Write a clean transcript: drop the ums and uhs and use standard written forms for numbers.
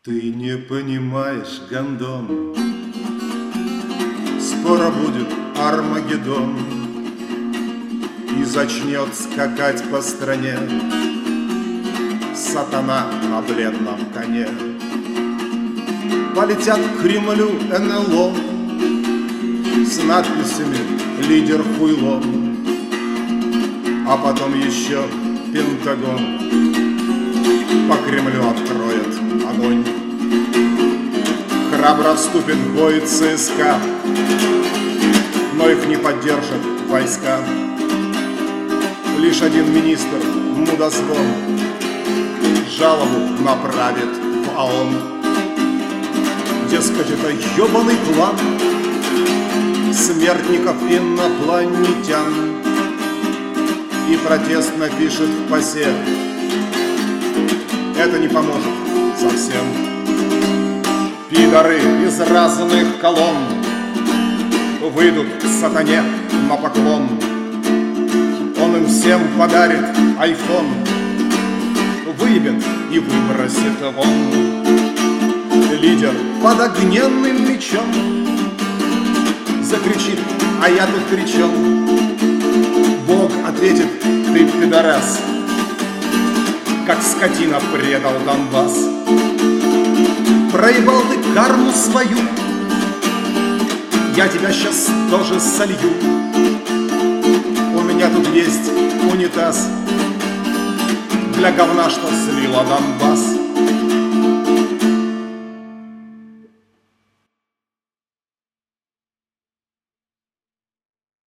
Ты не понимаешь, гондон, скоро будет Армагеддон, и зачнет скакать по стране сатана на бледном коне. Полетят к Кремлю НЛО с надписями «Лидер хуйло», а потом еще Пентагон по Кремлю откроет огонь. Храбро вступит в бой ЦСКА, но их не поддержат войска. Лишь один министр, мудозвон, жалобу направит в ООН. Дескать, это ебаный план смертников инопланетян. И протест напишет в ПАСЕ: это не поможет совсем. Пидоры из разных колонн выйдут к сатане на поклон. Он им всем подарит айфон, выебет и выбросит вон. Лидер под огненным мечом закричит: а я тут при чем? Бог ответит: ты пидорас, как скотина предал Донбасс. Проебал ты карму свою, я тебя сейчас тоже солью. У меня тут есть унитаз для говна, что слила Донбасс.